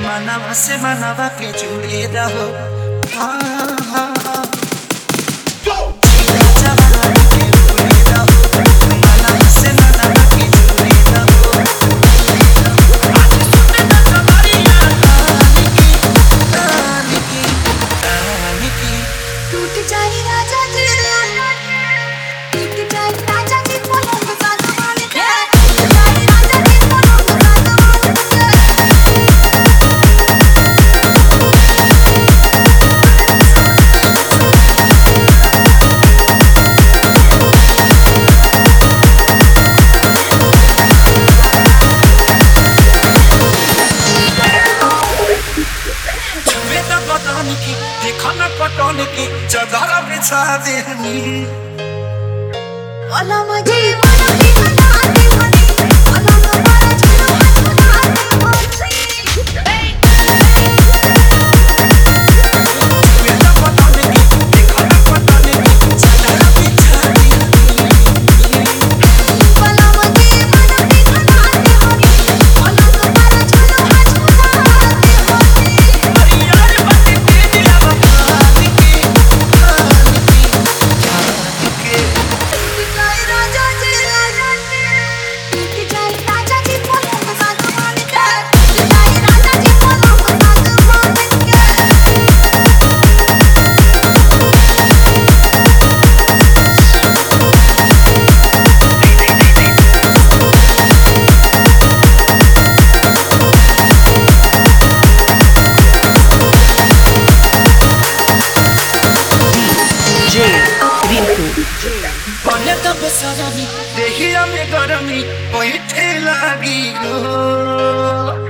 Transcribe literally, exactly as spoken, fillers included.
मनवा से मनवा के जुड़े रहो। हाँ हाँ हाँ देखना पटोन की चादर बिछा देनी वाला मजे वाला भी बता दे मनी वाला हमारा चलो छुड़ा दे देखना पटोन की देखना पटोन की चादर बिछा देनी वाला मजे वाला भी बता दे मनी वाला हमारा चलो छुड़ा दे अरे यार बातें तेरी लगा पानी की पानी की जाए राजा जी राजा जी जाए राजा जी बोलो मजाक मान के जाए राजा जी बोलो मजाक मान के J Rinku बने तब सजनी देखिया में गरमी बैठे लगी हो।